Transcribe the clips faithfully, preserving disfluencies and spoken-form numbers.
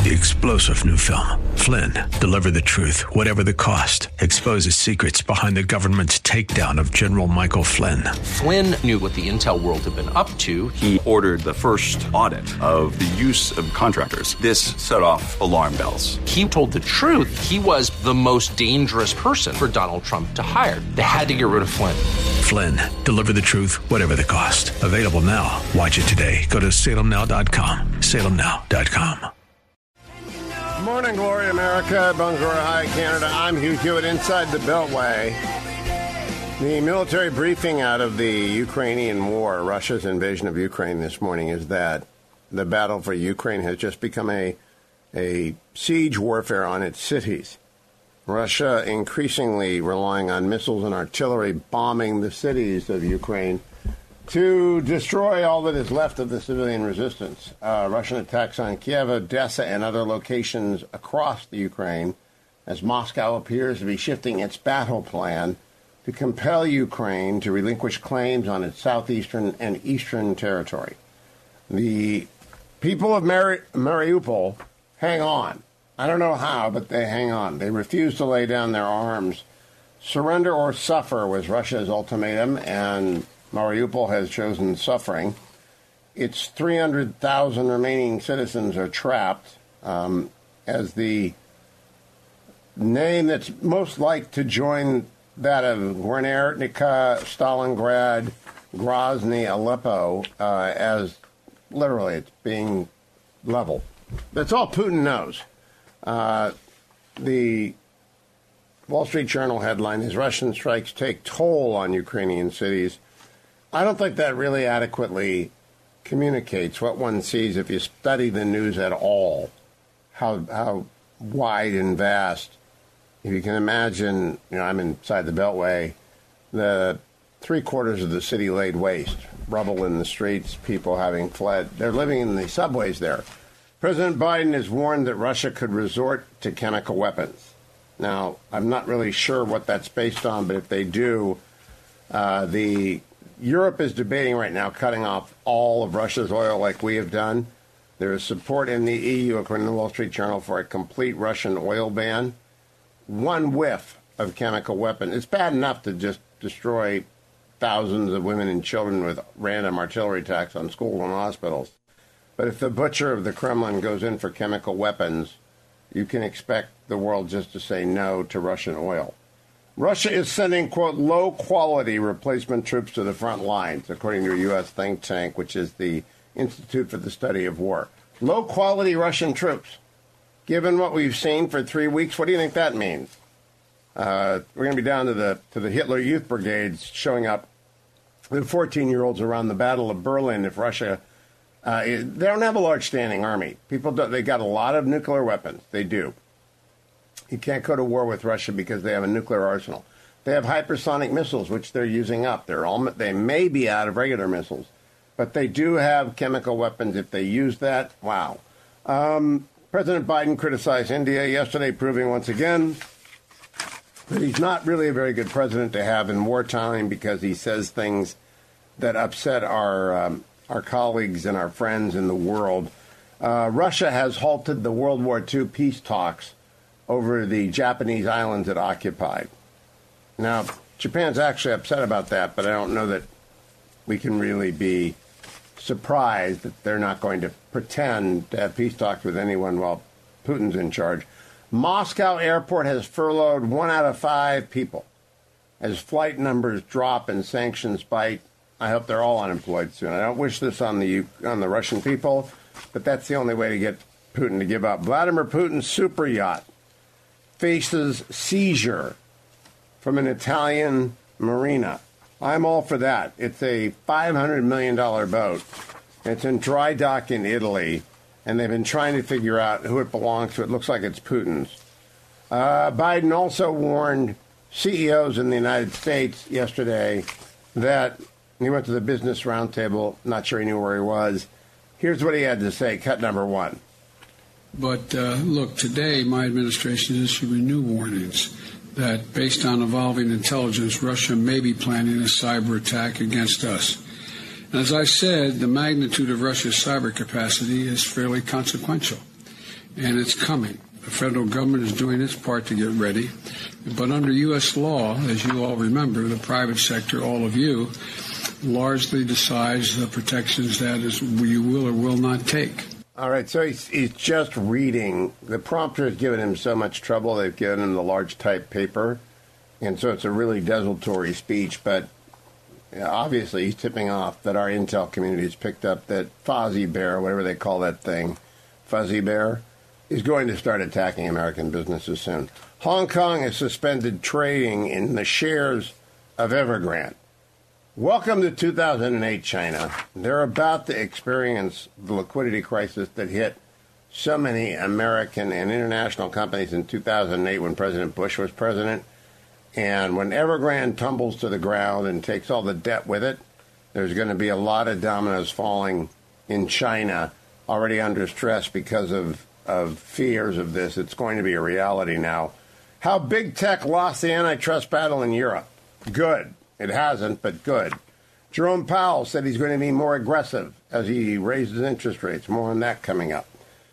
The explosive new film, Flynn, deliver the truth, whatever the cost, exposes secrets behind the government's takedown of General Michael Flynn. Flynn knew what the intel world had been up to. He ordered the first audit of the use of contractors. This set off alarm bells. He told the truth. He was the most dangerous person for Donald Trump to hire. They had to get rid of Flynn. Flynn, deliver the truth, whatever the cost. Available now. Watch it today. Go to salem now dot com. salem now dot com. Good morning, Glory America, Bunker High, Canada. I'm Hugh Hewitt inside the Beltway. The military briefing out of the Ukrainian war, Russia's invasion of Ukraine this morning, is that the battle for Ukraine has just become a, a siege warfare on its cities. Russia increasingly relying on missiles and artillery bombing the cities of Ukraine to destroy all that is left of the civilian resistance. Uh, Russian attacks on Kiev, Odessa, and other locations across the Ukraine as Moscow appears to be shifting its battle plan to compel Ukraine to relinquish claims on its southeastern and eastern territory. The people of Mari- Mariupol hang on. I don't know how, but they hang on. They refuse to lay down their arms. Surrender or suffer was Russia's ultimatum, and Mariupol has chosen suffering. Its three hundred thousand remaining citizens are trapped um, as the name that's most like to join that of Guernica, Stalingrad, Grozny, Aleppo, uh, as literally it's being leveled. That's all Putin knows. Uh, the Wall Street Journal headline is Russian strikes take toll on Ukrainian cities. I don't think that really adequately communicates what one sees if you study the news at all, how how wide and vast. If you can imagine, you know, I'm inside the Beltway, the three quarters of the city laid waste, rubble in the streets, people having fled. They're living in the subways there. President Biden has warned that Russia could resort to chemical weapons. Now, I'm not really sure what that's based on, but if they do, uh, the Europe is debating right now cutting off all of Russia's oil like we have done. There is support in the E U, according to the Wall Street Journal, for a complete Russian oil ban. One whiff of chemical weapon. It's bad enough to just destroy thousands of women and children with random artillery attacks on schools and hospitals. But if the butcher of the Kremlin goes in for chemical weapons, you can expect the world just to say no to Russian oil. Russia is sending, quote, low-quality replacement troops to the front lines, according to a U S think tank, which is the Institute for the Study of War. Low-quality Russian troops. Given what we've seen for three weeks, what do you think that means? Uh, we're going to be down to the to the Hitler Youth Brigades showing up with fourteen-year-olds around the Battle of Berlin if Russia... Uh, they don't have a large standing army. People don't, they got a lot of nuclear weapons. They do. You can't go to war with Russia because they have a nuclear arsenal. They have hypersonic missiles, which they're using up. They're all, they may be out of regular missiles, but they do have chemical weapons. If they use that, wow. Um, President Biden criticized India yesterday, proving once again that he's not really a very good president to have in wartime because he says things that upset our um, our colleagues and our friends in the world. Uh, Russia has halted the World War Two peace talks over the Japanese islands it occupied. Now, Japan's actually upset about that, but I don't know that we can really be surprised that they're not going to pretend to have peace talks with anyone while Putin's in charge. Moscow airport has furloughed one out of five people as flight numbers drop and sanctions bite. I hope they're all unemployed soon. I don't wish this on the on the Russian people, but that's the only way to get Putin to give up. Vladimir Putin's super yacht faces seizure from an Italian marina. I'm all for that. It's a five hundred million dollars boat. It's in dry dock in Italy, and they've been trying to figure out who it belongs to. It looks like it's Putin's. Uh, Biden also warned C E Os in the United States yesterday that he went to the business roundtable, not sure he knew where he was. Here's what he had to say, cut number one. But, uh, look, today my administration is issuing new warnings that based on evolving intelligence, Russia may be planning a cyber attack against us. As I said, the magnitude of Russia's cyber capacity is fairly consequential. and it's coming. The federal government is doing its part to get ready. But under U S law, as you all remember, the private sector, all of you, largely decides the protections that is you will or will not take. All right, so he's, he's just reading. The prompter has given him so much trouble, they've given him the large type paper, and so it's a really desultory speech, but obviously he's tipping off that our intel community has picked up that Fozzie Bear, whatever they call that thing, Fuzzy Bear, is going to start attacking American businesses soon. Hong Kong has suspended trading in the shares of Evergrande. Welcome to two thousand eight, China. They're about to experience the liquidity crisis that hit so many American and international companies in two thousand eight when President Bush was president. And when Evergrande tumbles to the ground and takes all the debt with it, there's going to be a lot of dominoes falling in China, already under stress because of of fears of this. It's going to be a reality now. How big tech lost the antitrust battle in Europe? Good. It hasn't, but good. Jerome Powell said he's going to be more aggressive as he raises interest rates. More on that coming up.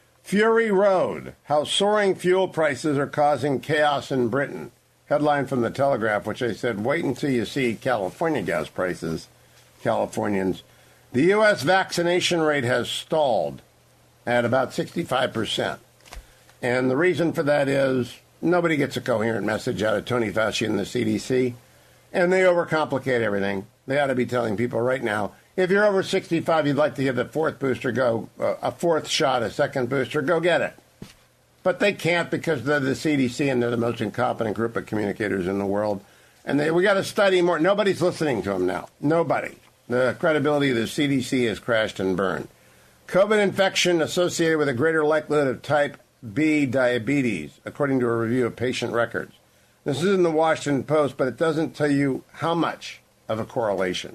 Fury Road, how soaring fuel prices are causing chaos in Britain. Headline from the Telegraph, which I said, wait until you see California gas prices, Californians. The U S vaccination rate has stalled at about sixty-five percent. And the reason for that is nobody gets a coherent message out of Tony Fauci and the C D C, and they overcomplicate everything. They ought to be telling people right now, if you're over sixty-five, you'd like to get the fourth booster, go uh, a fourth shot, a second booster, go get it. But they can't because they're the C D C and they're the most incompetent group of communicators in the world. And they, we got to study more. Nobody's listening to them now. Nobody. The credibility of the C D C has crashed and burned. COVID infection associated with a greater likelihood of type B diabetes, according to a review of patient records. This is in the Washington Post, but it doesn't tell you how much of a correlation.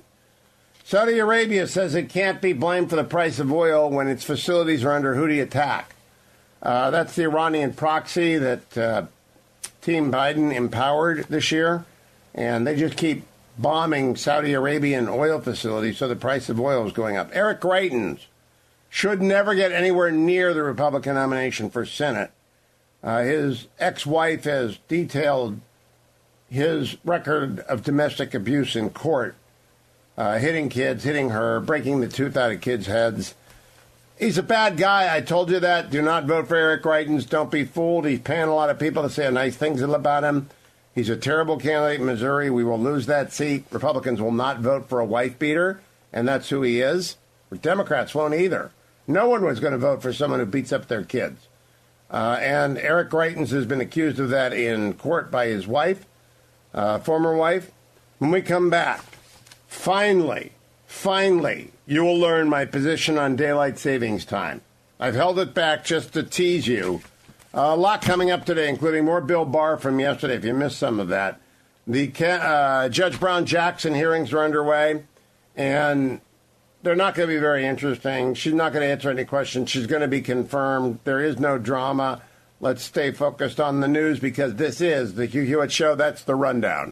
Saudi Arabia says it can't be blamed for the price of oil when its facilities are under Houthi attack. Uh, that's the Iranian proxy that uh, Team Biden empowered this year, and they just keep bombing Saudi Arabian oil facilities, so the price of oil is going up. Eric Greitens should never get anywhere near the Republican nomination for Senate. Uh, his ex-wife has detailed his record of domestic abuse in court, uh, hitting kids, hitting her, breaking the tooth out of kids' heads. He's a bad guy. I told you that. Do not vote for Eric Greitens. Don't be fooled. He's paying a lot of people to say nice things about him. He's a terrible candidate in Missouri. We will lose that seat. Republicans will not vote for a wife beater, and that's who he is. Democrats won't either. No one was going to vote for someone who beats up their kids. Uh, and Eric Greitens has been accused of that in court by his wife, uh, former wife. When we come back, finally, finally, you will learn my position on daylight savings time. I've held it back just to tease you. Uh, a lot coming up today, including more Bill Barr from yesterday, if you missed some of that. The uh, Judge Brown Jackson hearings are underway, and they're not going to be very interesting. She's not going to answer any questions. She's going to be confirmed. There is no drama. Let's stay focused on the news because this is the Hugh Hewitt Show. That's the rundown.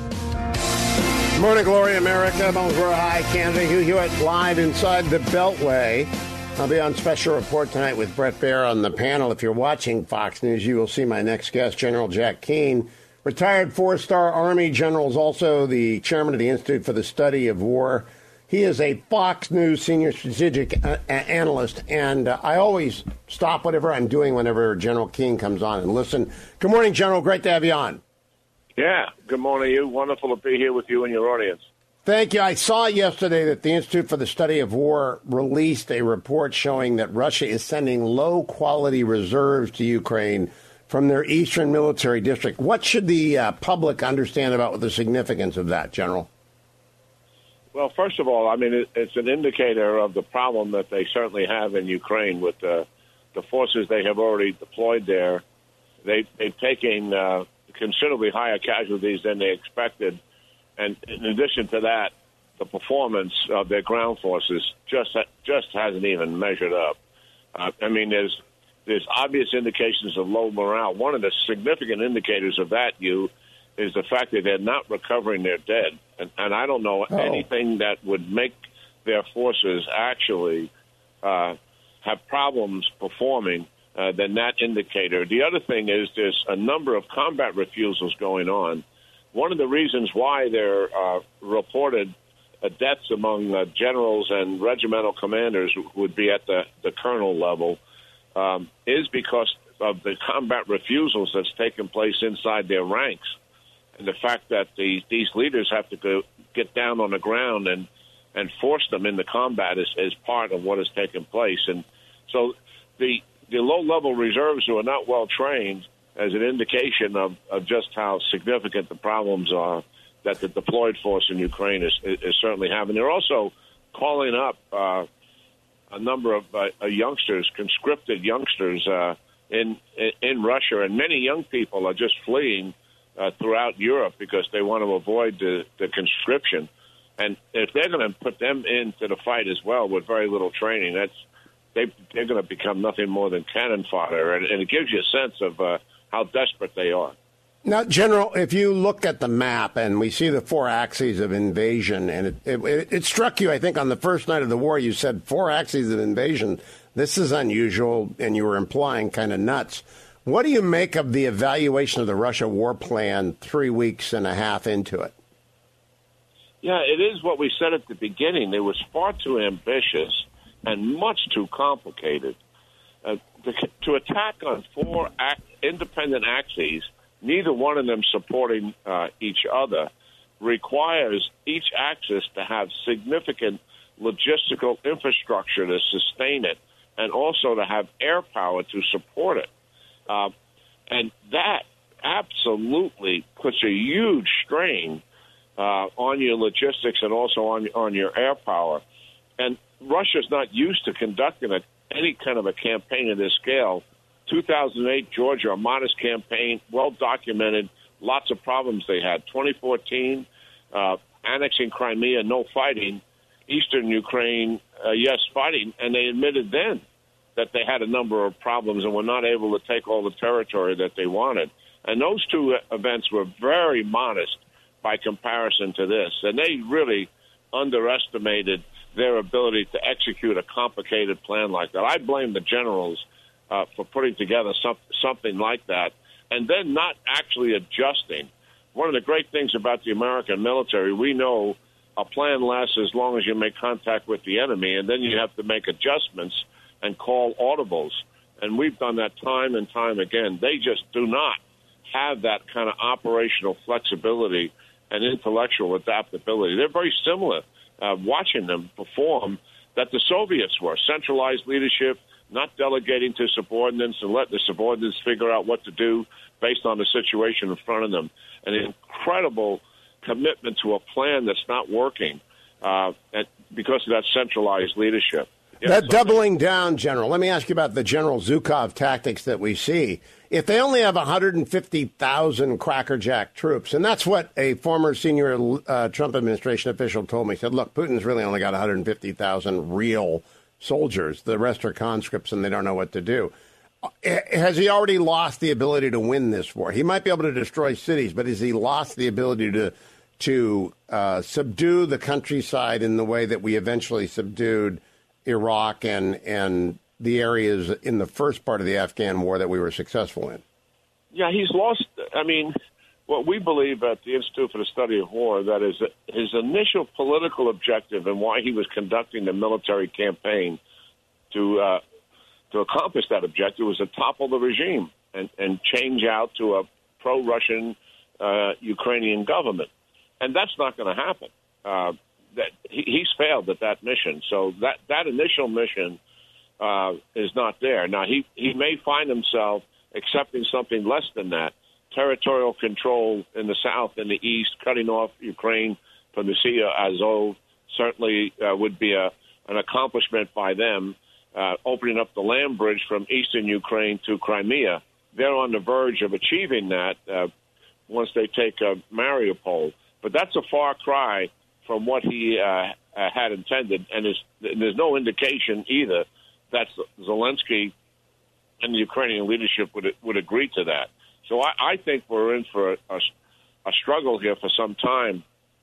Morning, Glory, America. Bonjour, hi, Canada. Hugh Hewitt live inside the Beltway. I'll be on special report tonight with Bret Baier on the panel. If you're watching Fox News, you will see my next guest, General Jack Keane, retired four-star Army general, is also the chairman of the Institute for the Study of War. He is a Fox News senior strategic uh, analyst, and uh, I always stop whatever I'm doing whenever General Keane comes on and listen. Good morning, General. Great to have you on. Yeah, good morning to you. Wonderful to be here with you and your audience. Thank you. I saw yesterday that the Institute for the Study of War released a report showing that Russia is sending low-quality reserves to Ukraine from their eastern military district. What should the uh, public understand about the significance of that, General? Well, first of all, I mean, it, it's an indicator of the problem that they certainly have in Ukraine with uh, the forces they have already deployed there. They, they've taken uh, considerably higher casualties than they expected. And in addition to that, the performance of their ground forces just just hasn't even measured up. Uh, I mean, there's there's obvious indications of low morale. One of the significant indicators of that, you, is the fact that they're not recovering their dead. And, and I don't know oh. anything that would make their forces actually uh, have problems performing uh, than that indicator. The other thing is there's a number of combat refusals going on. One of the reasons why there are reported uh, deaths among uh, generals and regimental commanders would be at the, the colonel level um, is because of the combat refusals that's taken place inside their ranks. And the fact that the, these leaders have to go get down on the ground and, and force them into combat is, is part of what has taken place. And so the the low-level reserves who are not well-trained as an indication of, of just how significant the problems are that the deployed force in Ukraine is, is certainly having. They're also calling up uh, a number of uh, youngsters, conscripted youngsters uh, in, in in Russia, and many young people are just fleeing uh, throughout Europe because they want to avoid the, the conscription. And if they're going to put them into the fight as well with very little training, that's they, they're going to become nothing more than cannon fodder, and, and it gives you a sense of uh, how desperate they are. Now, General, if you look at the map and we see the four axes of invasion, and it, it, it struck you, I think, on the first night of the war, you said four axes of invasion. This is unusual, and you were implying kind of nuts. What do you make of the evaluation of the Russia war plan three weeks and a half into it? Yeah, it is what we said at the beginning. It was far too ambitious and much too complicated. Uh, to, to attack on four act, independent axes, neither one of them supporting uh, each other, requires each axis to have significant logistical infrastructure to sustain it and also to have air power to support it. Uh, and that absolutely puts a huge strain uh, on your logistics and also on, on your air power. And Russia's not used to conducting a, any kind of a campaign of this scale. two thousand eight, Georgia, a modest campaign, well-documented, lots of problems they had. twenty fourteen, uh, annexing Crimea, no fighting. Eastern Ukraine, uh, yes, fighting. And they admitted then that they had a number of problems and were not able to take all the territory that they wanted. And those two events were very modest by comparison to this. And they really underestimated their ability to execute a complicated plan like that. I blame the generals uh, for putting together some, something like that and then not actually adjusting. One of the great things about the American military, we know a plan lasts as long as you make contact with the enemy, and then you have to make adjustments and call audibles. And we've done that time and time again. They just do not have that kind of operational flexibility and intellectual adaptability. They're very similar, uh, watching them perform, that the Soviets were. Centralized leadership, not delegating to subordinates and letting the subordinates figure out what to do based on the situation in front of them. An incredible commitment to a plan that's not working uh, and because of that centralized leadership. Yeah, that so doubling down, General, let me ask you about the General Zhukov tactics that we see. If they only have one hundred fifty thousand crackerjack troops, and that's what a former senior uh, Trump administration official told me, he said, look, Putin's really only got one hundred fifty thousand real soldiers. The rest are conscripts, and they don't know what to do. Has he already lost the ability to win this war? He might be able to destroy cities, but has he lost the ability to to uh, subdue the countryside in the way that we eventually subdued Iraq and and the areas in the first part of the Afghan war that we were successful in? Yeah, he's lost. I mean, what we believe at the Institute for the Study of War, that is his initial political objective and why he was conducting the military campaign to uh, to accomplish that objective was to topple the regime and, and change out to a pro-Russian uh, Ukrainian government. And that's not going to happen. Uh, that he, he's failed at that mission. So that, that initial mission uh, is not there. Now, he, he may find himself accepting something less than that, territorial control in the south and the east, cutting off Ukraine from the Sea of Azov certainly uh, would be a, an accomplishment by them, uh, opening up the land bridge from eastern Ukraine to Crimea. They're on the verge of achieving that uh, once they take uh, Mariupol. But that's a far cry from what he uh, uh, had intended, and there's, there's no indication either that Zelensky and the Ukrainian leadership would would agree to that. So I, I think we're in for a, a, a struggle here for some time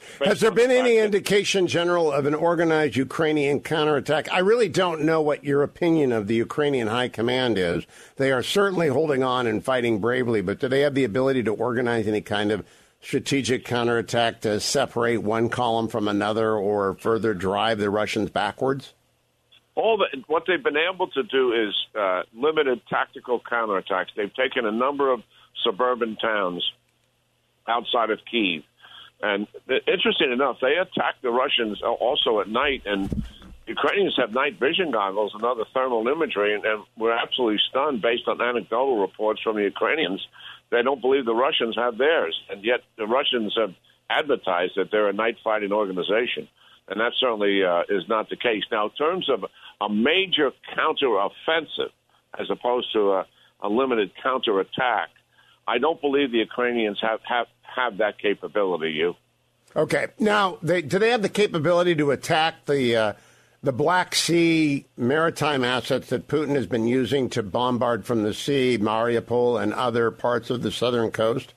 Has there been any indication, General, of an organized Ukrainian counterattack? I really don't know what your opinion of the Ukrainian high command is. They are certainly holding on and fighting bravely, but do they have the ability to organize any kind of strategic counterattack to separate one column from another or further drive the Russians backwards? All the, what they've been able to do is uh, limited tactical counterattacks. They've taken a number of suburban towns outside of Kyiv. And interesting enough, they attack the Russians also at night, and Ukrainians have night vision goggles and other thermal imagery, and, and we're absolutely stunned based on anecdotal reports from the Ukrainians. They don't believe the Russians have theirs, and yet the Russians have advertised that they're a night fighting organization, and that certainly uh, is not the case. Now, in terms of a major counteroffensive as opposed to a, a limited counterattack, I don't believe the Ukrainians have, have, have that capability, you. Okay. Now, they, do they have the capability to attack the uh, the Black Sea maritime assets that Putin has been using to bombard from the sea, Mariupol and other parts of the southern coast?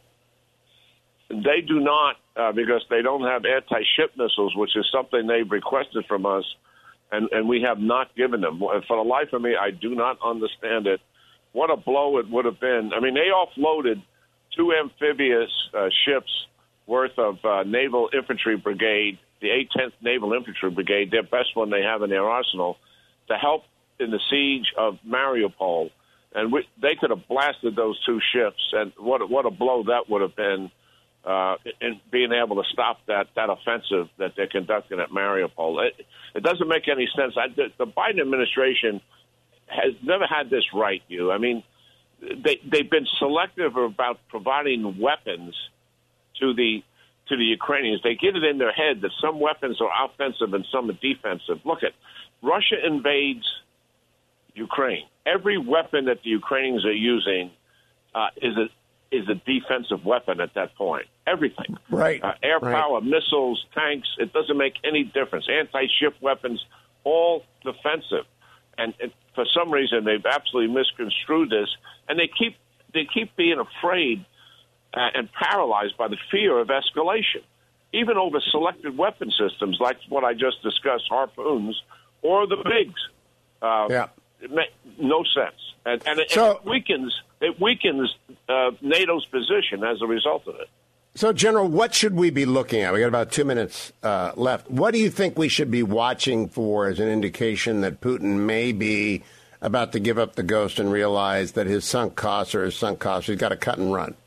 They do not, uh, because they don't have anti-ship missiles, which is something they've requested from us, and, and we have not given them. For the life of me, I do not understand it. What a blow it would have been. I mean, they offloaded two amphibious uh, ships worth of uh, Naval Infantry Brigade, the eight-tenth Naval Infantry Brigade, their best one they have in their arsenal, to help in the siege of Mariupol. And we, they could have blasted those two ships, and what, what a blow that would have been uh, in being able to stop that, that offensive that they're conducting at Mariupol. It, it doesn't make any sense. I, the, the Biden administration has never had this right, you. I mean, they, they've been selective about providing weapons to the to the Ukrainians. They get it in their head that some weapons are offensive and some are defensive. Look at Russia invades Ukraine. Every weapon that the Ukrainians are using uh, is a is a defensive weapon at that point. Everything, right? Uh, air right. power, missiles, tanks. It doesn't make any difference. Anti-ship weapons, all defensive. And, and for some reason, they've absolutely misconstrued this, and they keep they keep being afraid uh, and paralyzed by the fear of escalation, even over selected weapon systems like what I just discussed, harpoons or the MiGs. Uh, yeah, it makes no sense, and, and, it, so, and it weakens it weakens uh, NATO's position as a result of it. So, General, what should we be looking at? We got about two minutes uh, left. What do you think we should be watching for as an indication that Putin may be about to give up the ghost and realize that his sunk costs are his sunk costs? He's got to cut and run.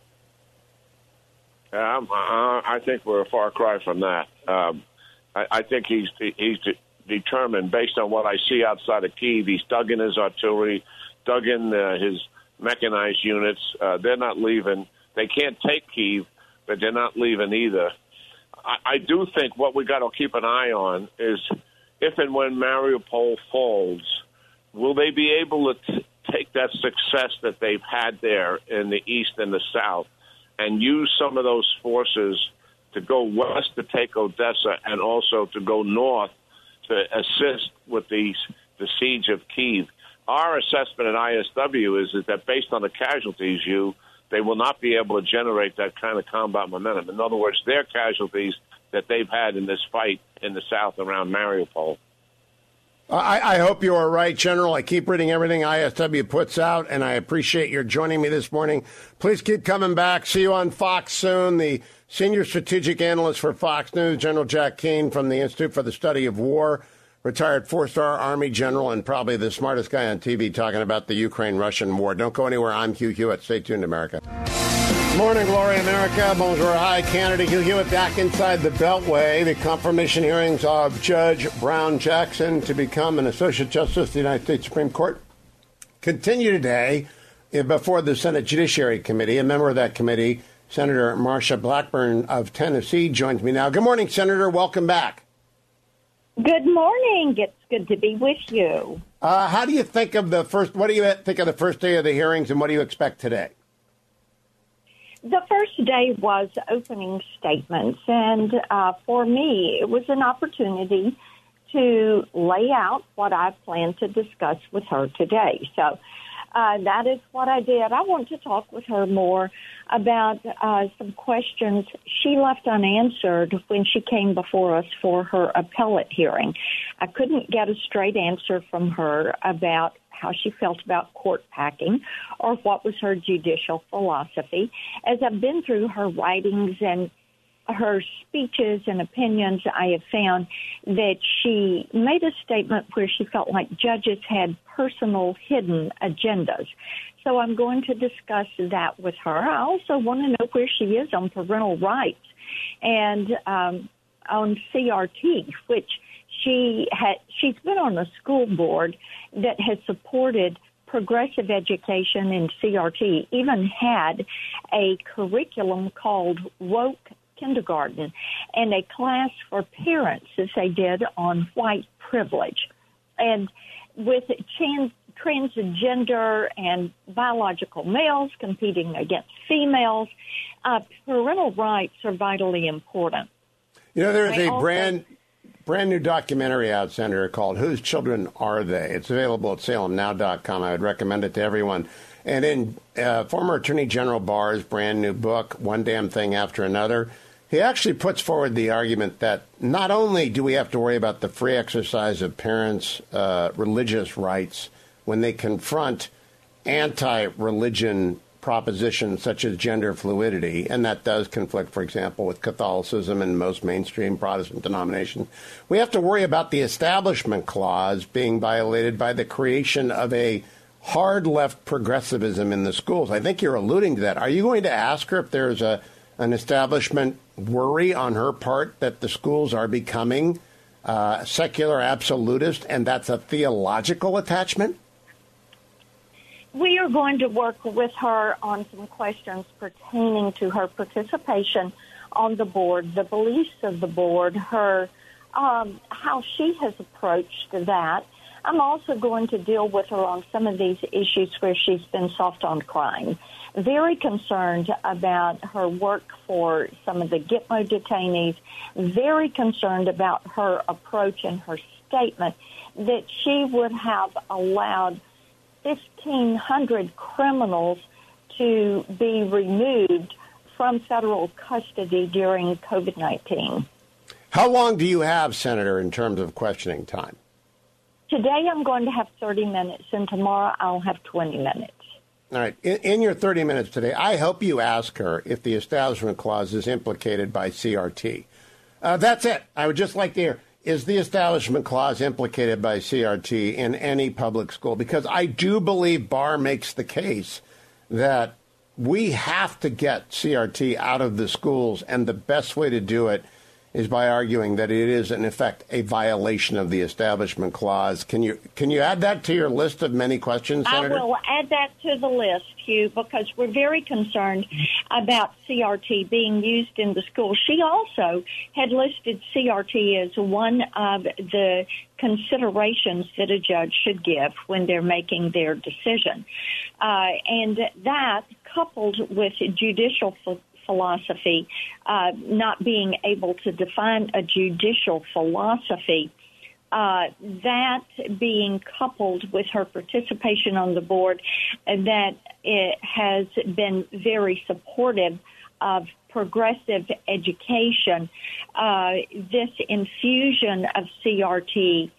Um, uh, I think we're a far cry from that. Um, I, I think he's he's de- determined, based on what I see outside of Kyiv. He's dug in his artillery, dug in uh, his mechanized units. Uh, they're not leaving. They can't take Kyiv, but they're not leaving either. I, I do think what we got to keep an eye on is if and when Mariupol falls, will they be able to t- take that success that they've had there in the east and the south and use some of those forces to go west to take Odessa and also to go north to assist with the, the siege of Kyiv? Our assessment at I S W is, is that based on the casualties, you they will not be able to generate that kind of combat momentum. In other words, their casualties that they've had in this fight in the south around Mariupol. I, I hope you are right, General. I keep reading everything I S W puts out, and I appreciate your joining me this morning. Please keep coming back. See you on Fox soon. The senior strategic analyst for Fox News, General Jack Keane from the Institute for the Study of War, retired four-star Army general and probably the smartest guy on T V talking about the Ukraine-Russian war. Don't go anywhere. I'm Hugh Hewitt. Stay tuned, America. Morning, Glory, America. Bonjour, hi, Canada. Hugh Hewitt back inside the Beltway. The confirmation hearings of Judge Brown Jackson to become an Associate Justice of the United States Supreme Court continue today before the Senate Judiciary Committee. A member of that committee, Senator Marsha Blackburn of Tennessee, joins me now. Good morning, Senator. Welcome back. Good morning. It's good to be with you. Uh, how do you think of the first? What do you think of the first day of the hearings, and what do you expect today? The first day was opening statements, and uh, for me, it was an opportunity to lay out what I plan to discuss with her today. So Uh, that is what I did. I want to talk with her more about uh, some questions she left unanswered when she came before us for her appellate hearing. I couldn't get a straight answer from her about how she felt about court packing or what was her judicial philosophy. As I've been through her writings and her speeches and opinions, I have found that she made a statement where she felt like judges had personal hidden agendas. So I'm going to discuss that with her. I also want to know where she is on parental rights and um, on C R T, which she had. She's been on a school board that has supported progressive education in C R T, even had a curriculum called Woke Kindergarten and a class for parents, as they did on white privilege. And with trans, transgender and biological males competing against females, uh, parental rights are vitally important. You know, there's I a also, brand brand new documentary out, Senator, called Whose Children Are They? It's available at salem now dot com. I would recommend it to everyone. And in uh, former Attorney General Barr's brand new book, One Damn Thing After Another, he actually puts forward the argument that not only do we have to worry about the free exercise of parents' uh, religious rights when they confront anti-religion propositions such as gender fluidity, and that does conflict, for example, with Catholicism and most mainstream Protestant denominations, we have to worry about the Establishment Clause being violated by the creation of a hard left progressivism in the schools. I think you're alluding to that. Are you going to ask her if there's a an establishment worry on her part that the schools are becoming uh, secular absolutist, and that's a theological attachment? We are going to work with her on some questions pertaining to her participation on the board, the beliefs of the board, her um, how she has approached that. I'm also going to deal with her on some of these issues where she's been soft on crime. Very concerned about her work for some of the Gitmo detainees, very concerned about her approach and her statement that she would have allowed fifteen hundred criminals to be removed from federal custody during COVID nineteen. How long do you have, Senator, in terms of questioning time? Today I'm going to have thirty minutes, and tomorrow I'll have twenty minutes. All right. In, in your thirty minutes today, I hope you ask her if the Establishment Clause is implicated by C R T. Uh, that's it. I would just like to hear, is the Establishment Clause implicated by C R T in any public school? Because I do believe Barr makes the case that we have to get C R T out of the schools, and the best way to do it is by arguing that it is, in effect, a violation of the Establishment Clause. Can you can you add that to your list of many questions, Senator? I will add that to the list, Hugh, because we're very concerned about C R T being used in the schools. She also had listed C R T as one of the considerations that a judge should give when they're making their decision. Uh, and that, coupled with judicial philosophy, uh, not being able to define a judicial philosophy, uh, that being coupled with her participation on the board, that it has been very supportive of progressive education, uh, this infusion of C R T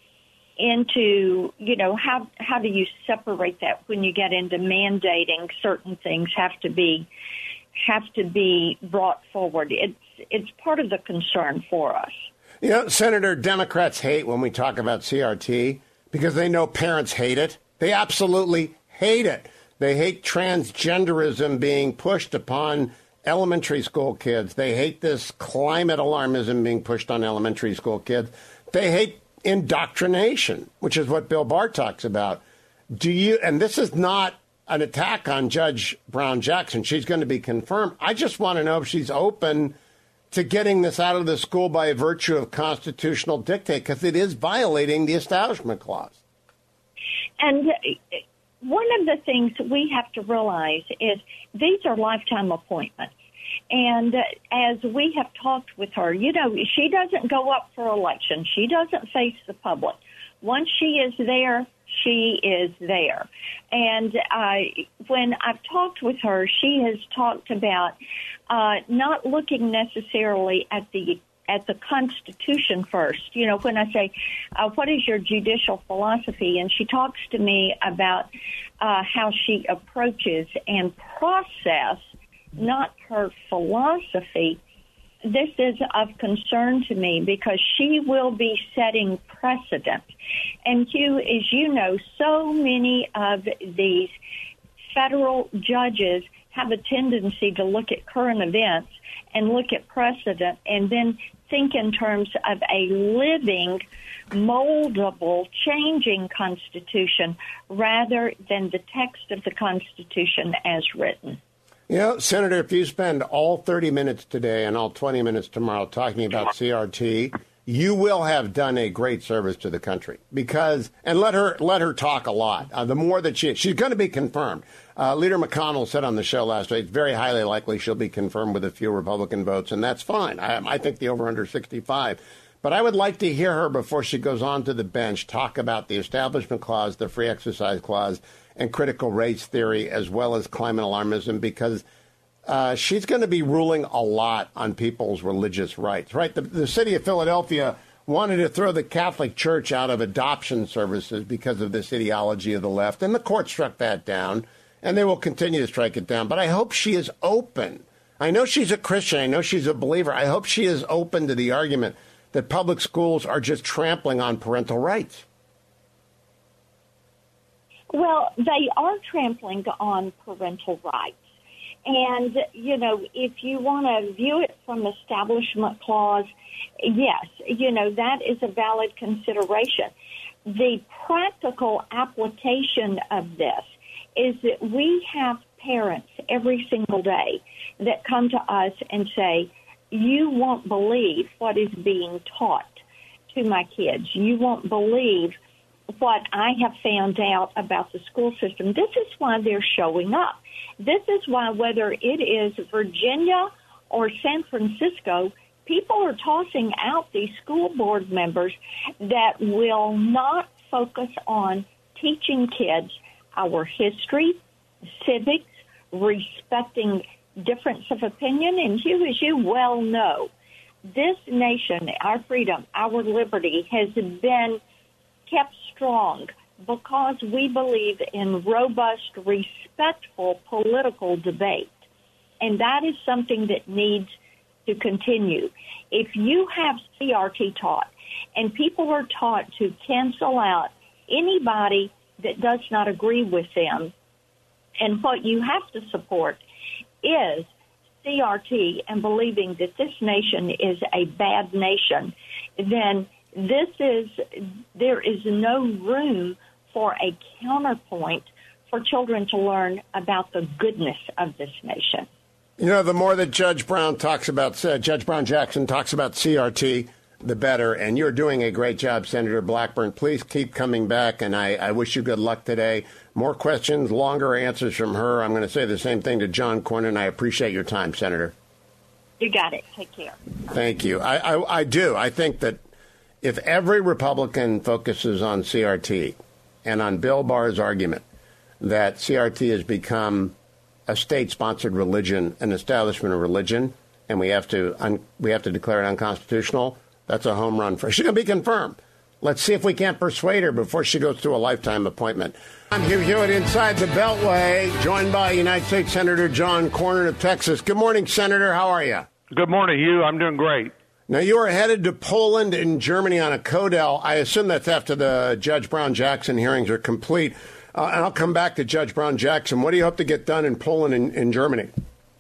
into, you know, how how do you separate that when you get into mandating certain things have to be have to be brought forward. It's it's part of the concern for us. You know, Senator, Democrats hate when we talk about C R T because they know parents hate it. They absolutely hate it. They hate transgenderism being pushed upon elementary school kids. They hate this climate alarmism being pushed on elementary school kids. They hate indoctrination, which is what Bill Barr talks about. Do you, and this is not an attack on Judge Brown Jackson. She's going to be confirmed. I just want to know if she's open to getting this out of the school by virtue of constitutional dictate, because it is violating the Establishment Clause. And one of the things we have to realize is these are lifetime appointments. And as we have talked with her, you know, she doesn't go up for election. She doesn't face the public. Once she is there, she is there. And uh, when I've talked with her, she has talked about uh, not looking necessarily at the at the Constitution first. You know, when I say, uh, what is your judicial philosophy? And she talks to me about uh, how she approaches and process, not her philosophy. This is of concern to me because she will be setting precedent. And Hugh, as you know, so many of these federal judges have a tendency to look at current events and look at precedent and then think in terms of a living, moldable, changing Constitution rather than the text of the Constitution as written. You know, Senator, if you spend all thirty minutes today and all twenty minutes tomorrow talking about C R T, you will have done a great service to the country. Because, and let her let her talk a lot. Uh, the more that she, she's going to be confirmed. Uh, Leader McConnell said on the show last week, it's very highly likely she'll be confirmed with a few Republican votes, and that's fine. I, I think the over-under sixty-five. But I would like to hear her, before she goes on to the bench, talk about the Establishment Clause, the Free Exercise Clause, and critical race theory, as well as climate alarmism, because uh, she's going to be ruling a lot on people's religious rights, right? The, the city of Philadelphia wanted to throw the Catholic Church out of adoption services because of this ideology of the left, and the court struck that down, and they will continue to strike it down. But I hope she is open. I know she's a Christian. I know she's a believer. I hope she is open to the argument that public schools are just trampling on parental rights. Well, they are trampling on parental rights. And, you know, if you want to view it from Establishment Clause, yes, you know, that is a valid consideration. The practical application of this is that we have parents every single day that come to us and say, you won't believe what is being taught to my kids. You won't believe what I have found out about the school system. This is why they're showing up. This is why, whether it is Virginia or San Francisco, people are tossing out these school board members that will not focus on teaching kids our history, civics, respecting difference of opinion. And you, as you well know, this nation, our freedom, our liberty has been kept strong because we believe in robust, respectful political debate. And that is something that needs to continue. If you have C R T taught and people are taught to cancel out anybody that does not agree with them, and what you have to support is C R T and believing that this nation is a bad nation, then this is, there is no room for a counterpoint for children to learn about the goodness of this nation. You know, the more that Judge Brown talks about, uh, Judge Brown Jackson talks about C R T, the better. And you're doing a great job, Senator Blackburn. Please keep coming back, and I, I wish you good luck today. More questions, longer answers from her. I'm going to say the same thing to John Cornyn. I appreciate your time, Senator. You got it. Take care. Thank you. I, I, I do. I think that if every Republican focuses on C R T and on Bill Barr's argument that C R T has become a state-sponsored religion, an establishment of religion, and we have to un- we have to declare it unconstitutional, that's a home run for her. She's going to be confirmed. Let's see if we can't persuade her before she goes through a lifetime appointment. I'm Hugh Hewitt inside the Beltway, joined by United States Senator John Cornyn of Texas. Good morning, Senator. How are you? Good morning, Hugh. I'm doing great. Now, you are headed to Poland and Germany on a CODEL. I assume that's after the Judge Brown Jackson hearings are complete. Uh, and I'll come back to Judge Brown Jackson. What do you hope to get done in Poland and in Germany?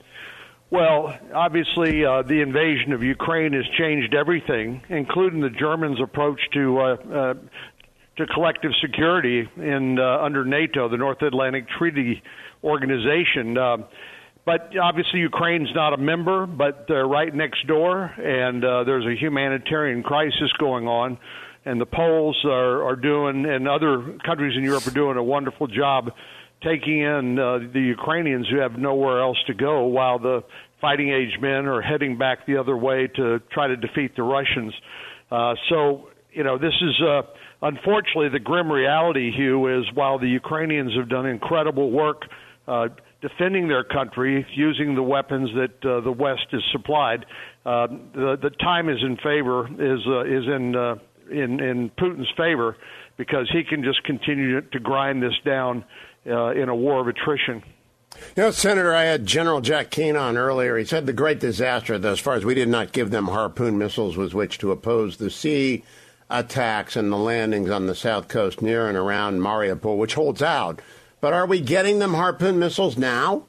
Well, obviously, uh, the invasion of Ukraine has changed everything, including the Germans' approach to uh, uh, to collective security in uh, under NATO, the North Atlantic Treaty Organization. Uh, but obviously, Ukraine's not a member, but they're right next door, and uh, there's a humanitarian crisis going on. And the Poles are, are doing, and other countries in Europe are doing a wonderful job taking in uh, the Ukrainians who have nowhere else to go, while the fighting age men are heading back the other way to try to defeat the Russians. Uh, so, you know, this is a, unfortunately, the grim reality, Hugh, is while the Ukrainians have done incredible work uh, defending their country using the weapons that uh, the West has supplied, uh, the the time is in favor is uh, is in uh, in in Putin's favor, because he can just continue to grind this down uh, in a war of attrition. You know, Senator, I had General Jack Keane on earlier. He said the great disaster, as far as we did not give them Harpoon missiles with which to oppose the sea attacks and the landings on the south coast near and around Mariupol, which holds out. But are we getting them Harpoon missiles now?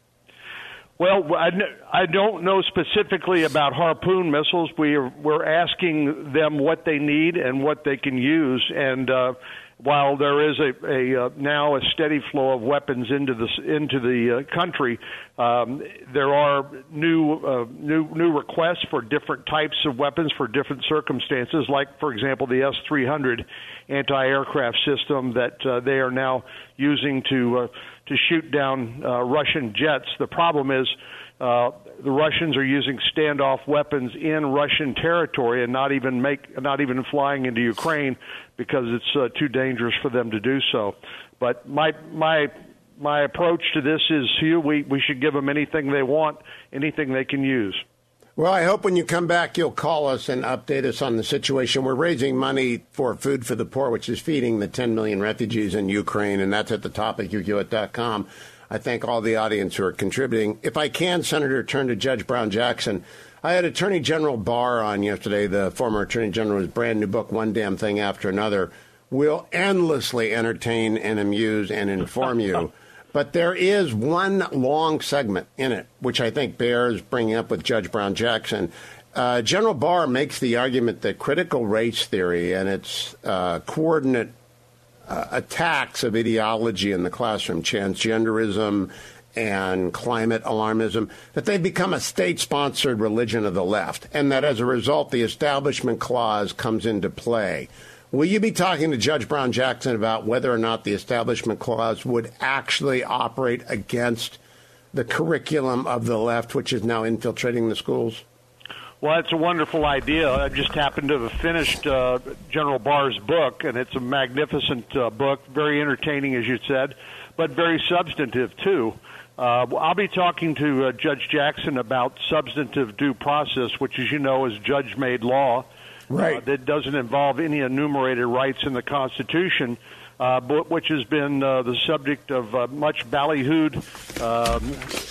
Well, I, I don't know specifically about Harpoon missiles. We are, we're asking them what they need and what they can use. And uh, while there is a, a uh, now a steady flow of weapons into the into the uh, country, um, there are new uh, new new requests for different types of weapons for different circumstances. Like, for example, the S three hundred anti-aircraft system that uh, they are now using to uh, to shoot down uh, Russian jets. The problem is uh, the Russians are using standoff weapons in Russian territory and not even make not even flying into Ukraine because it's uh, too dangerous for them to do so. But my my my approach to this is, Hugh, we we should give them anything they want, anything they can use. Well, I hope when you come back, you'll call us and update us on the situation. We're raising money for Food for the Poor, which is feeding the ten million refugees in Ukraine, and that's at the top of Hugh Hewitt dot com. I thank all the audience who are contributing. If I can, Senator, turn to Judge Brown Jackson. I had Attorney General Barr on yesterday, the former Attorney General's brand new book, One Damn Thing After Another, will endlessly entertain and amuse and inform you. But there is one long segment in it, which I think bears bringing up with Judge Brown Jackson. Uh, General Barr makes the argument that critical race theory and its uh, coordinate uh, attacks of ideology in the classroom, transgenderism and climate alarmism, that they've become a state-sponsored religion of the left, and that as a result, the Establishment Clause comes into play. Will you be talking to Judge Brown Jackson about whether or not the Establishment Clause would actually operate against the curriculum of the left, which is now infiltrating the schools? Well, it's a wonderful idea. I just happened to have finished uh, General Barr's book, and it's a magnificent uh, book, very entertaining, as you said, but very substantive, too. Uh, I'll be talking to uh, Judge Jackson about substantive due process, which, as you know, is judge-made law. Right. Uh, that doesn't involve any enumerated rights in the Constitution, uh, but which has been uh, the subject of uh, much ballyhooed um,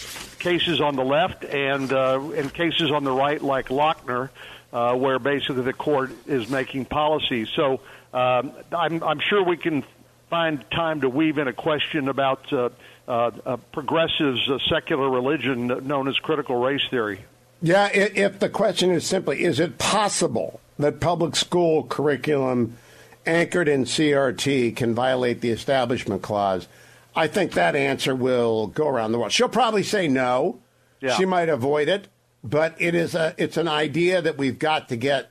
cases on the left and uh, and cases on the right, like Lochner, uh, where basically the court is making policy. So um, I'm, I'm sure we can find time to weave in a question about uh, uh, uh, progressives' uh, secular religion known as critical race theory. Yeah, if the question is simply, is it possible that public school curriculum anchored in C R T can violate the Establishment Clause, I think that answer will go around the world. She'll probably say no. Yeah. She might avoid it, but it is a it's an idea that we've got to get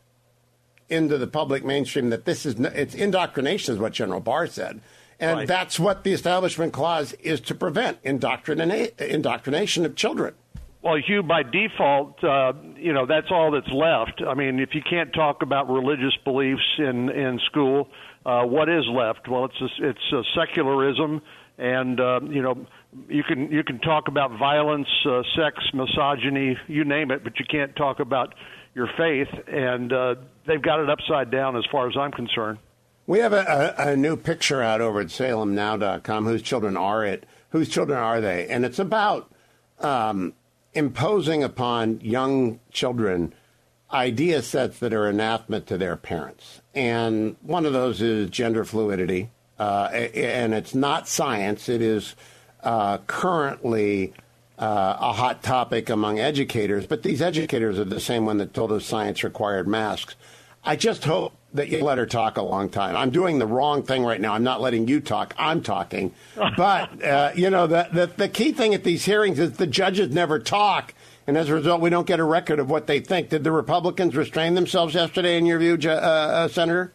into the public mainstream, that this is it's indoctrination is what General Barr said. And right. That's what the Establishment Clause is to prevent, indoctrina- indoctrination of children. Well, Hugh, by default, uh, you know, that's all that's left. I mean, if you can't talk about religious beliefs in, in school, uh, what is left? Well, it's a, it's a secularism, and, uh, you know, you can you can talk about violence, uh, sex, misogyny, you name it, but you can't talk about your faith, and uh, they've got it upside down as far as I'm concerned. We have a, a, a new picture out over at Salem Now dot com. Whose children are it? Whose children are they? And it's about um, imposing upon young children idea sets that are anathema to their parents. And one of those is gender fluidity. Uh, and it's not science. It is uh, currently uh, a hot topic among educators. But these educators are the same one that told us science required masks. I just hope that you let her talk a long time. I'm doing the wrong thing right now. I'm not letting you talk. I'm talking. But, uh, you know, the, the the key thing at these hearings is the judges never talk. And as a result, we don't get a record of what they think. Did the Republicans restrain themselves yesterday, in your view, uh, uh, Senator?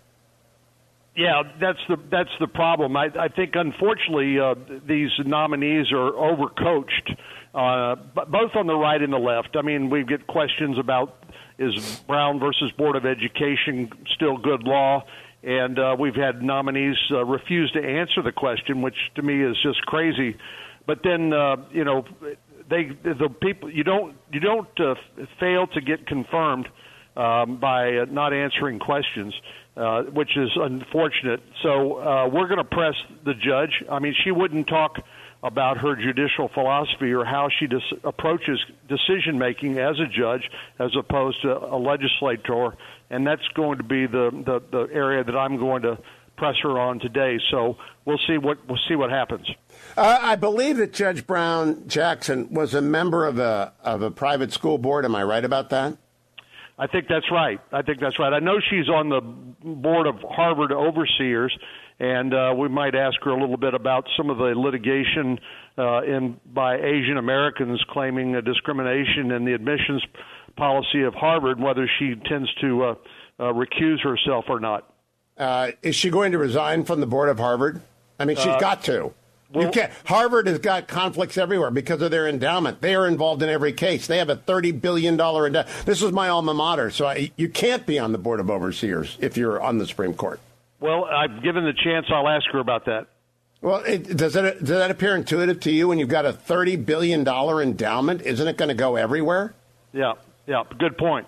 Yeah, that's the that's the problem. I, I think, unfortunately, uh, these nominees are overcoached, uh, both on the right and the left. I mean, we get questions about, is Brown versus Board of Education still good law? And uh, we've had nominees uh, refuse to answer the question, which to me is just crazy. But then, uh, you know, they the people you don't you don't uh, fail to get confirmed um, by uh, not answering questions, uh, which is unfortunate. So uh, we're going to press the judge. I mean, she wouldn't talk about her judicial philosophy or how she dis- approaches decision making as a judge as opposed to a legislator, and that's going to be the, the, the area that I'm going to press her on today. So we'll see what we'll see what happens. Uh, I believe that Judge Brown Jackson was a member of a of a private school board. Am I right about that? I think that's right. I think that's right. I know she's on the board of Harvard Overseers, and uh, we might ask her a little bit about some of the litigation uh, in by Asian Americans claiming a discrimination in the admissions policy of Harvard, whether she intends to uh, uh, recuse herself or not. Uh, is she going to resign from the board of Harvard? I mean, she's uh, got to. Well, you can't. Harvard has got conflicts everywhere because of their endowment. They are involved in every case. They have a thirty billion dollars endowment. This is my alma mater, so I, you can't be on the board of overseers if you're on the Supreme Court. Well, I've given the chance. I'll ask her about that. Well, it, does, it, does that appear intuitive to you when you've got a thirty billion dollars endowment? Isn't it going to go everywhere? Yeah, yeah, good point.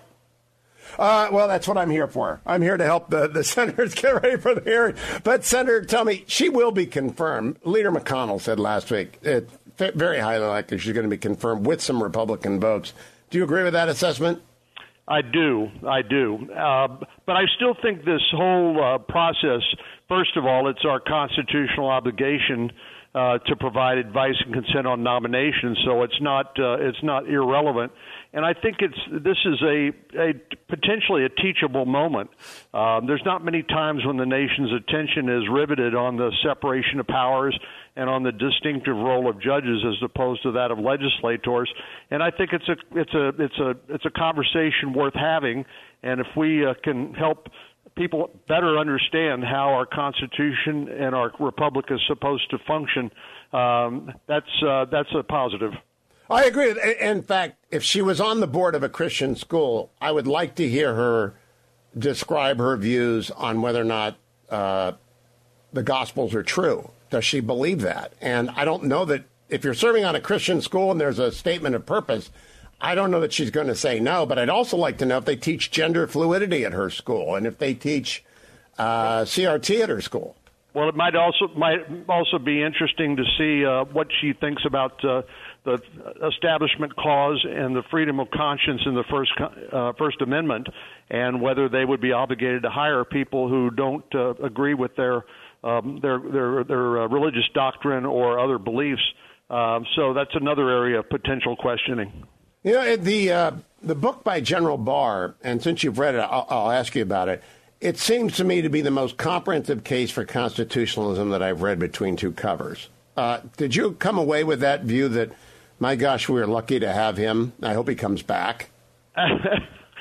Uh, well, that's what I'm here for. I'm here to help the, the senators get ready for the hearing. But, Senator, tell me, she will be confirmed. Leader McConnell said last week, it, very highly likely she's going to be confirmed with some Republican votes. Do you agree with that assessment? I do. I do. Uh, but I still think this whole uh, process, first of all, it's our constitutional obligation uh, to provide advice and consent on nominations, so it's not uh, it's not irrelevant. And I think it's this is a, a potentially a teachable moment. Um, there's not many times when the nation's attention is riveted on the separation of powers and on the distinctive role of judges as opposed to that of legislators. And I think it's a it's a it's a it's a conversation worth having. And if we uh, can help people better understand how our Constitution and our republic is supposed to function, um, that's uh, that's a positive. I agree. In fact, if she was on the board of a Christian school, I would like to hear her describe her views on whether or not uh, the Gospels are true. Does she believe that? And I don't know that if you're serving on a Christian school and there's a statement of purpose, I don't know that she's going to say no. But I'd also like to know if they teach gender fluidity at her school and if they teach uh, C R T at her school. Well, it might also might also be interesting to see uh, what she thinks about uh, the Establishment Clause and the freedom of conscience in the First uh, First Amendment, and whether they would be obligated to hire people who don't uh, agree with their um, their their, their uh, religious doctrine or other beliefs. Um, so that's another area of potential questioning. You know, the uh, the book by General Barr, and since you've read it, I'll, I'll ask you about it. It seems to me to be the most comprehensive case for constitutionalism that I've read between two covers. Uh, did you come away with that view that, my gosh, we're lucky to have him? I hope he comes back. I,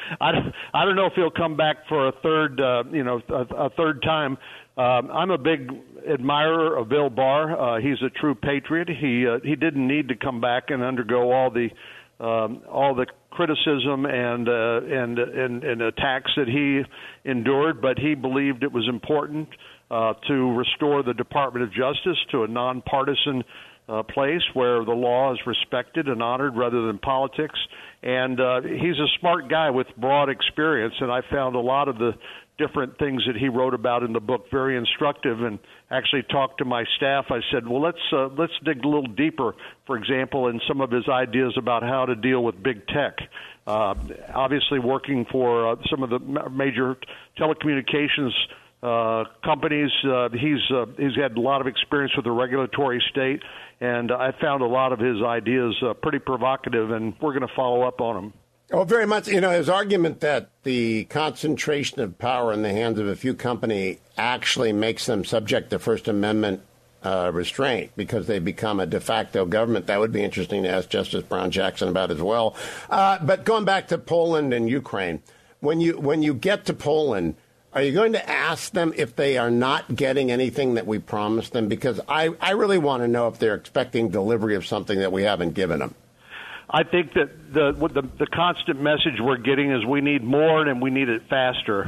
I don't know if he'll come back for a third, uh, you know, a, a third time. Um, I'm a big admirer of Bill Barr. Uh, he's a true patriot. He uh, he didn't need to come back and undergo all the um, all the criticism and, uh, and and and attacks that he endured, but he believed it was important uh, to restore the Department of Justice to a nonpartisan uh, place where the law is respected and honored rather than politics. And uh, he's a smart guy with broad experience, and I found a lot of the different things that he wrote about in the book very instructive, and actually talked to my staff. I said, well, let's uh, let's dig a little deeper, for example, in some of his ideas about how to deal with big tech. Uh, obviously working for uh, some of the major telecommunications uh, companies, uh, he's uh, he's had a lot of experience with the regulatory state, and I found a lot of his ideas uh, pretty provocative, and we're going to follow up on them. Oh, very much. You know, his argument that the concentration of power in the hands of a few companies actually makes them subject to First Amendment uh, restraint because they become a de facto government. That would be interesting to ask Justice Brown Jackson about as well. Uh, but going back to Poland and Ukraine, when you when you get to Poland, are you going to ask them if they are not getting anything that we promised them? Because I, I really want to know if they're expecting delivery of something that we haven't given them. I think that the, the the constant message we're getting is we need more and we need it faster.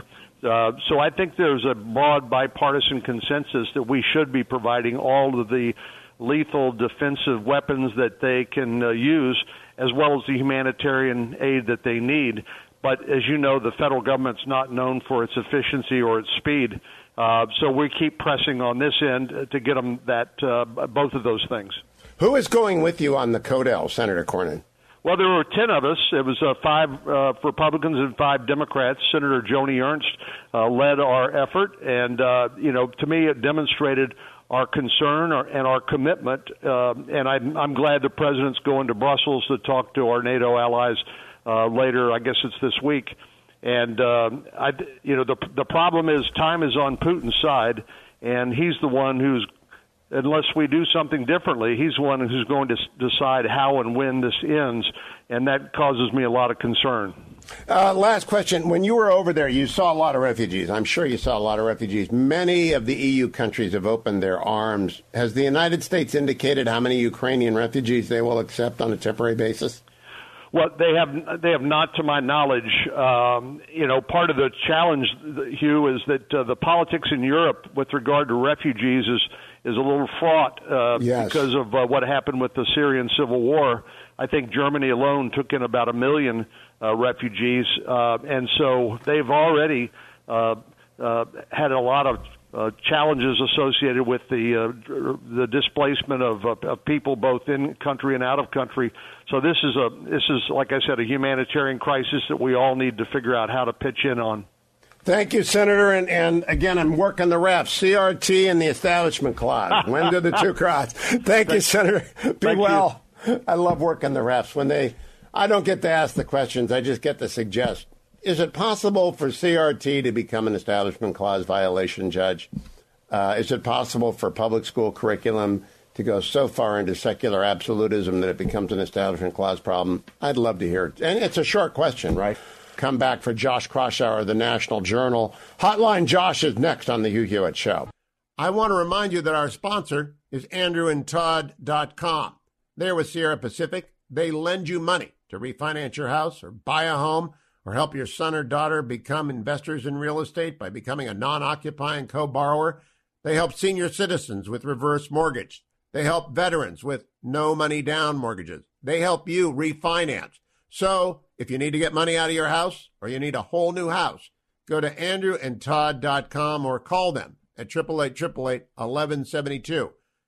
Uh, so I think there's a broad bipartisan consensus that we should be providing all of the lethal defensive weapons that they can uh, use, as well as the humanitarian aid that they need. But as you know, the federal government's not known for its efficiency or its speed. Uh, so we keep pressing on this end to get them that uh, both of those things. Who is going with you on the Codell, Senator Cornyn? Well, there were ten of us. It was uh, five uh, Republicans and five Democrats. Senator Joni Ernst uh, led our effort, and uh, you know, to me, it demonstrated our concern and our commitment. Uh, and I'm, I'm glad the president's going to Brussels to talk to our NATO allies uh, later. I guess it's this week. And uh, I, you know, the the problem is time is on Putin's side, and he's the one who's, unless we do something differently, he's the one who's going to decide how and when this ends, and that causes me a lot of concern. Uh, last question. When you were over there, you saw a lot of refugees. I'm sure you saw a lot of refugees. Many of the E U countries have opened their arms. Has the United States indicated how many Ukrainian refugees they will accept on a temporary basis? Well, they have they have not, to my knowledge. Um, you know, part of the challenge, Hugh, is that uh, the politics in Europe with regard to refugees is is a little fraught uh, yes. because of uh, what happened with the Syrian civil war. I think Germany alone took in about a million uh, refugees, uh, and so they've already uh, uh, had a lot of uh, challenges associated with the uh, the displacement of, uh, of people both in country and out of country. So this is a this is, like I said, a humanitarian crisis that we all need to figure out how to pitch in on. Thank you, Senator. And, and again, I'm working the refs, C R T and the Establishment Clause. When do the two cross? Thank you, Senator. Be Thank well. You. I love working the refs. When they, I don't get to ask the questions. I just get to suggest. Is it possible for C R T to become an Establishment Clause violation, Judge? Uh, is it possible for public school curriculum to go so far into secular absolutism that it becomes an Establishment Clause problem? I'd love to hear it. And it's a short question, right? Come back for Josh Kraushaar of the National Journal. Hotline Josh is next on the Hugh Hewitt Show. I want to remind you that our sponsor is andrew and todd dot com. They're with Sierra Pacific. They lend you money to refinance your house or buy a home or help your son or daughter become investors in real estate by becoming a non-occupying co-borrower. They help senior citizens with reverse mortgage. They help veterans with no money down mortgages. They help you refinance. So if you need to get money out of your house or you need a whole new house, go to andrew and todd dot com or call them at eight eight eight, eight eight eight, one one seven two.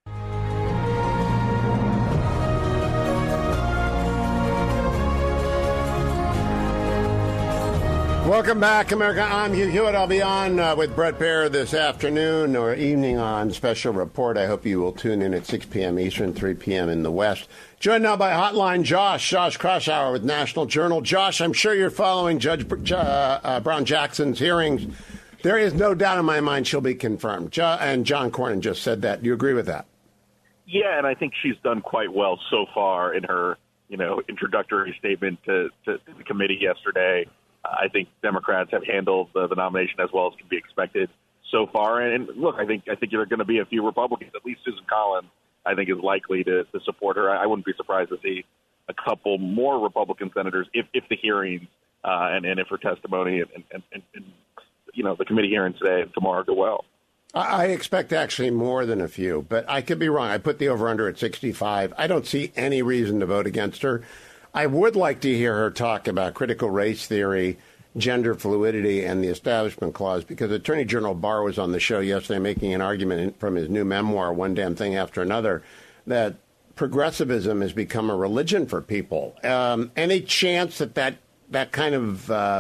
Welcome back, America. I'm Hugh Hewitt. I'll be on uh, with Bret Baier this afternoon or evening on Special Report. I hope you will tune in at six p.m. Eastern, three p.m. in the West. Joined now by Hotline Josh, Josh Kraushaar with National Journal. Josh, I'm sure you're following Judge uh, uh, Brown Jackson's hearings. There is no doubt in my mind she'll be confirmed. Jo- and John Cornyn just said that. Do you agree with that? Yeah, and I think she's done quite well so far in her, you know, introductory statement to, to, to the committee yesterday. I think Democrats have handled the, the nomination as well as can be expected so far. And, and look, I think I think there are going to be a few Republicans, at least Susan Collins, I think is likely to, to support her. I, I wouldn't be surprised to see a couple more Republican senators if, if the hearings uh, and, and if her testimony and, and, and, and, you know, the committee hearings today and tomorrow go well. I expect actually more than a few, but I could be wrong. I put the over-under at sixty-five. I don't see any reason to vote against her. I would like to hear her talk about critical race theory, gender fluidity, and the Establishment Clause, because Attorney General Barr was on the show yesterday making an argument from his new memoir, One Damn Thing After Another, that progressivism has become a religion for people. Um, any chance that that, that kind of uh,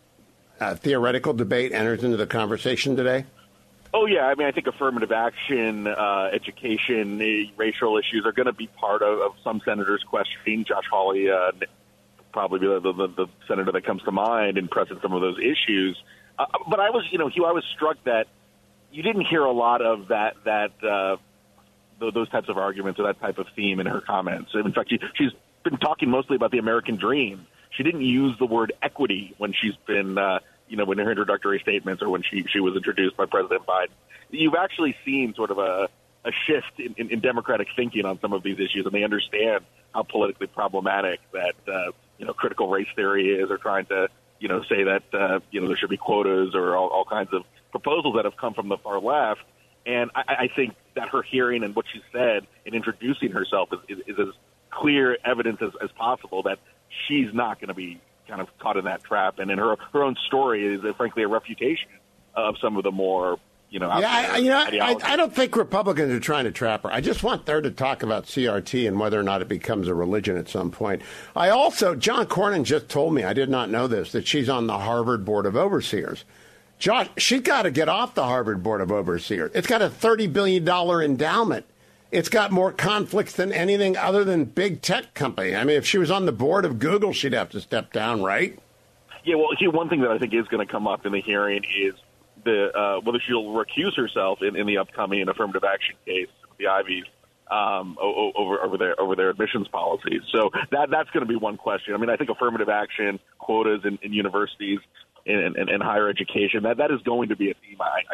uh, theoretical debate enters into the conversation today? Oh, yeah. I mean, I think affirmative action, uh, education, uh, racial issues are going to be part of, of some senators' questioning. Josh Hawley, uh, probably be the, the, the senator that comes to mind in pressing some of those issues. Uh, but I was, you know, Hugh, I was struck that you didn't hear a lot of that, that uh, those types of arguments or that type of theme in her comments. In fact, she, she's been talking mostly about the American dream. She didn't use the word equity when she's been uh, you know, in her introductory statements or when she, she was introduced by President Biden. You've actually seen sort of a, a shift in, in, in Democratic thinking on some of these issues, and they understand how politically problematic that, uh, you know, critical race theory is, or trying to, you know, say that, uh, you know, there should be quotas or all, all kinds of proposals that have come from the far left. And I, I think that her hearing and what she said in introducing herself is, is, is as clear evidence as, as possible that she's not going to be kind of caught in that trap. And in her her own story is, uh, frankly, a refutation of some of the more, you know, yeah, I, you know, I, I don't think Republicans are trying to trap her. I just want her to talk about C R T and whether or not it becomes a religion at some point. I also, John Cornyn just told me, I did not know this, that she's on the Harvard Board of Overseers. Josh, she's got to get off the Harvard Board of Overseers. It's got a thirty billion dollars endowment. It's got more conflicts than anything other than big tech company. I mean, if she was on the board of Google, she'd have to step down, right? Yeah, well, see, one thing that I think is going to come up in the hearing is the uh, whether she'll recuse herself in, in the upcoming affirmative action case with the Ivies um, over over their over their admissions policies. So that that's going to be one question. I mean, I think affirmative action, quotas in, in universities and, and, and higher education, that, that is going to be a theme I,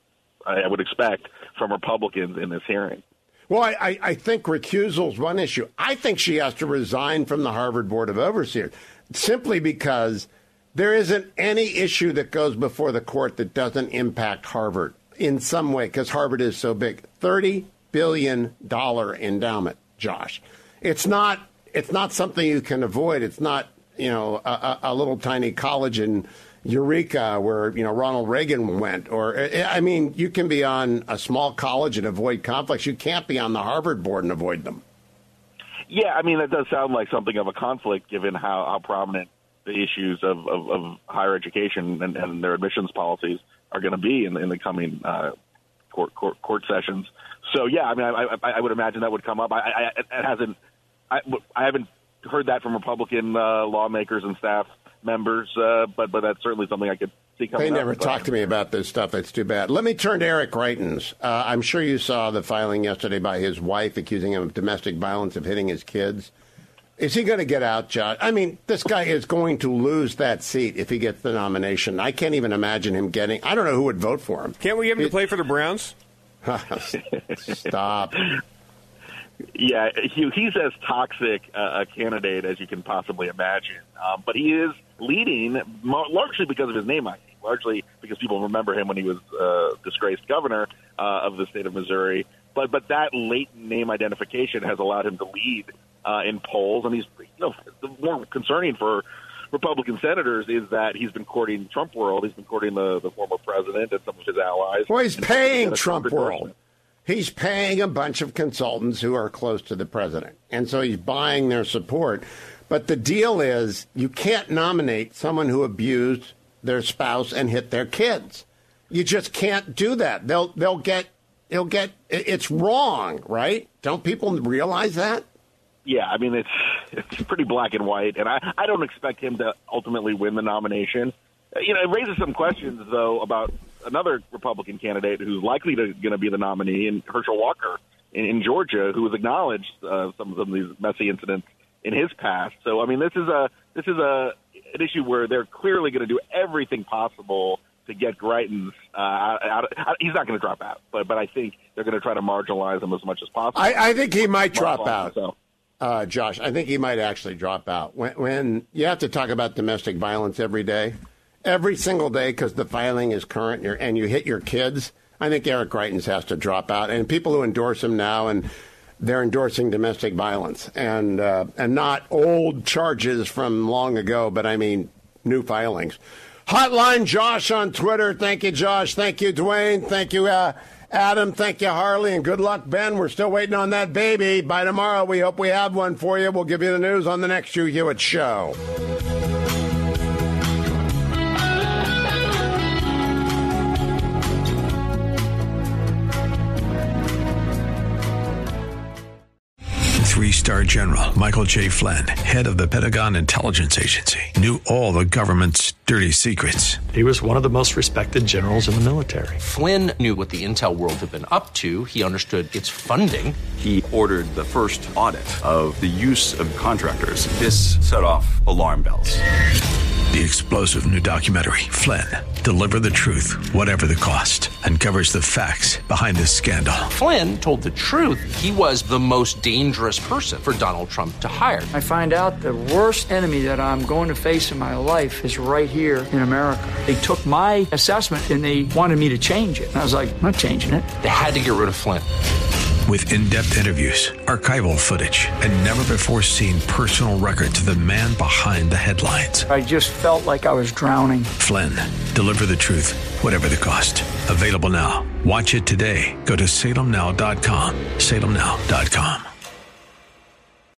I, I would expect from Republicans in this hearing. Well, I, I think recusal is one issue. I think she has to resign from the Harvard Board of Overseers simply because there isn't any issue that goes before the court that doesn't impact Harvard in some way because Harvard is so big. thirty billion dollars endowment, Josh. It's not it's not something you can avoid. It's not, you know, a, a little tiny college in Eureka where, you know, Ronald Reagan went. Or, I mean, you can be on a small college and avoid conflicts. You can't be on the Harvard board and avoid them. Yeah, I mean, that does sound like something of a conflict given how, how prominent the issues of, of, of higher education and, and their admissions policies are going to be in the, in the coming uh, court, court court sessions. So, yeah, I mean, I, I, I would imagine that would come up. I, I, it hasn't. I, I haven't heard that from Republican uh, lawmakers and staff members, uh, but but that's certainly something I could see coming up. They never talk to me about this stuff. That's too bad. Let me turn to Eric Greitens. Uh, I'm sure you saw the filing yesterday by his wife accusing him of domestic violence, of hitting his kids. Is he going to get out, Josh? I mean, this guy is going to lose that seat if he gets the nomination. I can't even imagine him getting. I don't know who would vote for him. Can't we get him it, to play for the Browns? Stop. Yeah, he, he's as toxic uh, a candidate as you can possibly imagine. Um, but he is leading largely because of his name, I think, largely because people remember him when he was uh, disgraced governor uh, of the state of Missouri. But but that latent name identification has allowed him to lead uh, in polls. And he's, you know, the more concerning for Republican senators is that he's been courting Trump world. He's been courting the, the former president and some of his allies. Well, he's paying Trump world. He's paying a bunch of consultants who are close to the president. And so he's buying their support. But the deal is you can't nominate someone who abused their spouse and hit their kids. You just can't do that. They'll they'll get he'll get it's wrong, right? Don't people realize that? Yeah, I mean it's it's pretty black and white, and I, I don't expect him to ultimately win the nomination. You know, it raises some questions though about another Republican candidate who's likely to going to be the nominee, and Herschel Walker in, in Georgia, who has acknowledged uh, some of these messy incidents in his past. So, I mean, this is a this is a an issue where they're clearly going to do everything possible to get Greitens uh, out, out. He's not going to drop out, but but I think they're going to try to marginalize him as much as possible. I, I think he might drop out. So. Uh, Josh, I think he might actually drop out. When, when you have to talk about domestic violence every day, every single day, because the filing is current and, and you hit your kids, I think Eric Greitens has to drop out. And people who endorse him now, and they're endorsing domestic violence and uh, and not old charges from long ago, but I mean new filings. Hotline Josh on Twitter. Thank you, Josh. Thank you, Dwayne. Thank you, uh, Adam. Thank you, Harley. And good luck, Ben. We're still waiting on that baby. By tomorrow, we hope we have one for you. We'll give you the news on the next Hugh Hewitt Show. Three-star general Michael J. Flynn, head of the Pentagon Intelligence Agency, knew all the government's dirty secrets. He was one of the most respected generals in the military. Flynn knew what the intel world had been up to. He understood its funding. He ordered the first audit of the use of contractors. This set off alarm bells. The explosive new documentary, Flynn, Deliver the Truth, Whatever the Cost, uncovers the facts behind this scandal. Flynn told the truth. He was the most dangerous person for Donald Trump to hire. I find out the worst enemy that I'm going to face in my life is right here in America. They took my assessment and they wanted me to change it. And I was like, I'm not changing it. They had to get rid of Flynn. With in-depth interviews, archival footage, and never-before-seen personal records of the man behind the headlines. I just felt like I was drowning. Flynn, Deliver the Truth, Whatever the Cost. Available now. Watch it today. Go to salem now dot com. salem now dot com.